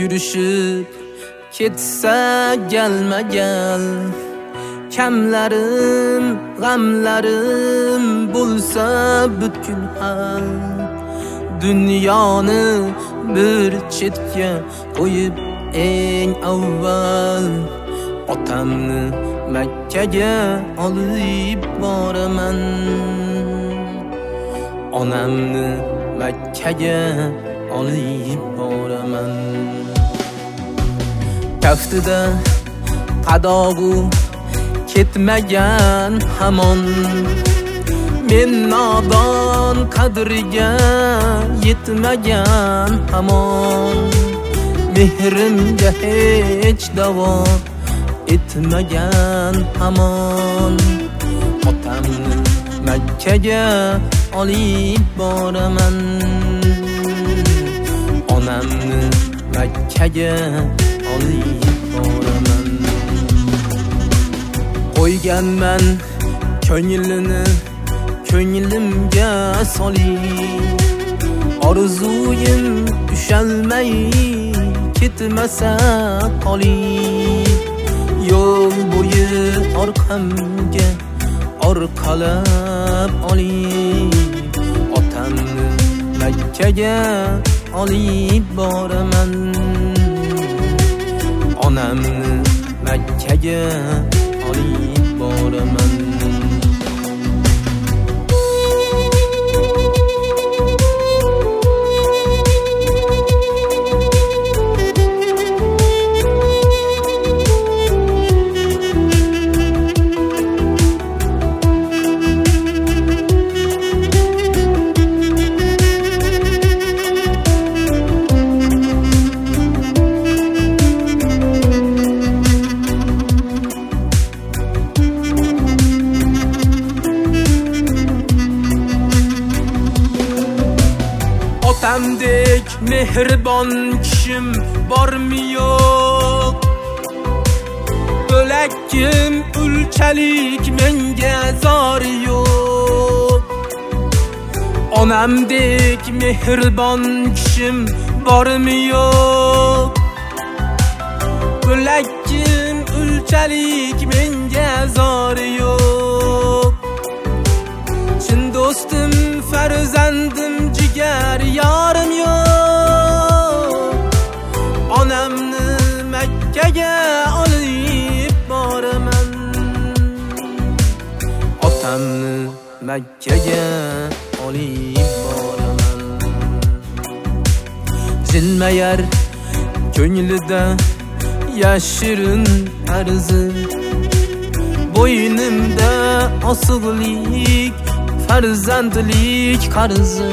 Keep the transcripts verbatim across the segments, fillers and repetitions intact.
yurishib ketsa gelma gel. Kamlarim, g'amlarim bo'lsa butkul hal. Dunyoni bir chetga qo'yib eng avval otamni Makkaga olib boraman. Onamni Makkaga olib boraman. Kaftida qadog'u ketmagan hamon, men nodon qadriga yetmagan hamon. Mehrimga hech davo etmagan hamon. Otamni Makkaga olib boraman. Onamni Makkaga olib boraman. Qo'yganman ko'nglini ko'nglimga solib, orzuyim ushalmay ketmasa qolib. Yo'l bo'yi orqamga orqalab olib, otamni Makkaga olib boraman. Onamni Makkaga olib boraman. Otamdek mehribon kishim bormi yo'q? O'lakim ulchalik menga zor yo'q. Onamdek mehribon kishim bormi yo'q? O'lakim ulchalik menga zor yo'q. Chin do'stim, farzandim, jigar yorim yo'q. Onamni Makkaga olib boraman. Otamni Makkaga olib boraman. Jilmayar ko'nglida yashirin arzi, bo'ynimda osig'lik farzandlik qarzi.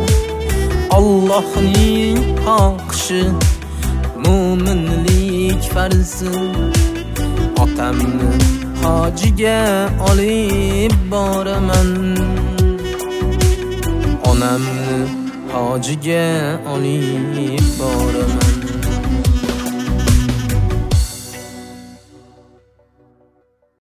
Allohning xohishi, mo'minlik farzi. Otamni hojiga olib boraman. Onamni hojiga olib boraman.